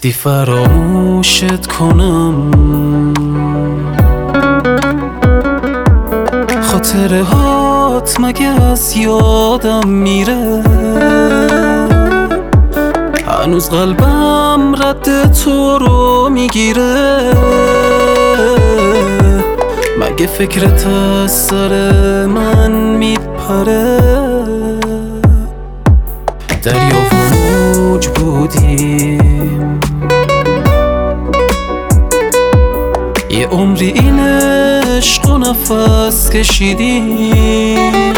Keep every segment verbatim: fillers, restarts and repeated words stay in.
گفتی فراموشت کنم، خاطره هات مگه از یادم میره؟ هنوز قلبم رد تو رو میگیره. مگه فکرت از سر من میپره؟ دریا و موج بودیم، یه عمری این عشق و نفس کشیدیم.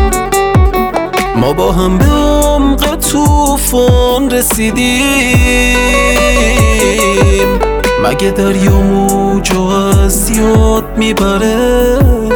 ما با هم به عمق طوفان رسیدیم. مگه دریا موجو از یاد میبره؟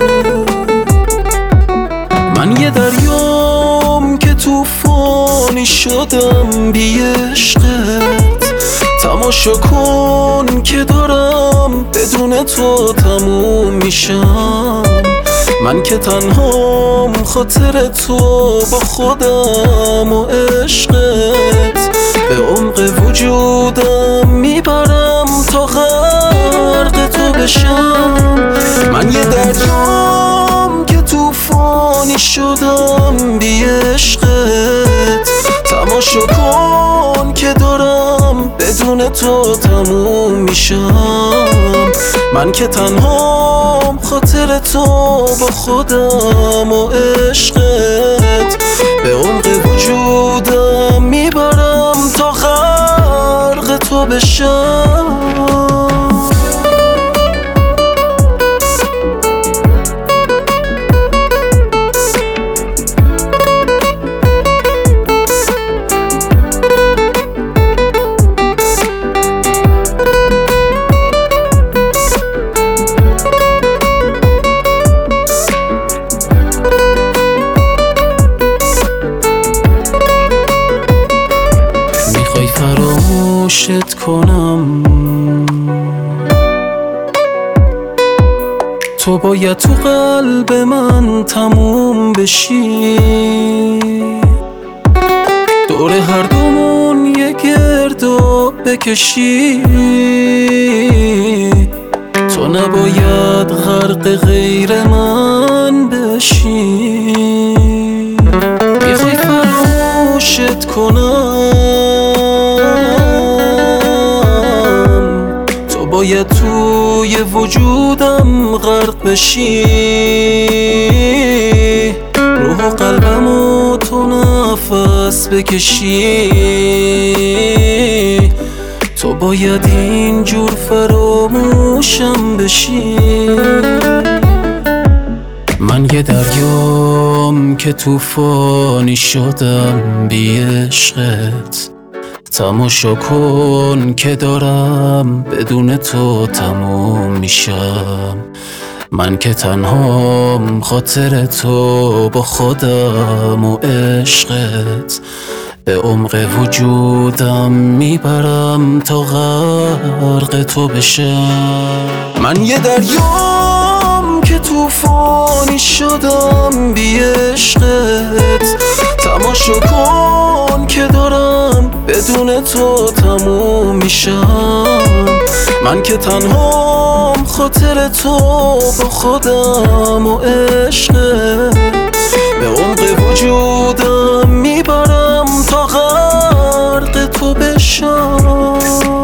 من یه دریام که طوفانی شدم بی عشقت. تماشا کن که دارم بدون تو تموم میشم. من که تنهام خاطر تو با خودم و عشقت. به عمق وجودم میبرم تا غرق تو بشم. من یه دریام که طوفانی شدم بی عشقت. تماشا کن که دارم بدون تو تموم میشم. من که تنهام خاطر تو با خودم و عشقت. به عمق وجودم میبرم تا غرق تو بشم. فراموشت کنم، تو باید تو قلب من تموم بشی. دور هر دومون یه گردو بکشی. تو نباید غرق غیر من بشی. میخوای فراموشت کنم، باید توی وجودم غرق بشی. روح و قلبمو تو نفس بکشی. تو باید اینجور فراموشم بشی. من یه دریام که طوفانی شدم بی عشقت. تماشا کن که دارم بدون تو تموم میشم. من که تنهام خاطر تو با خودم و عشقت. به عمق وجودم میبرم تا غرق تو بشم. من یه دریام که طوفانی شدم بی عشقت. تماشا کن که دارم بدون تو تموم میشم. من که تنهام خاطر تو با خودم و عشقت. به عمق وجودم میبرم تا غرق تو بشم.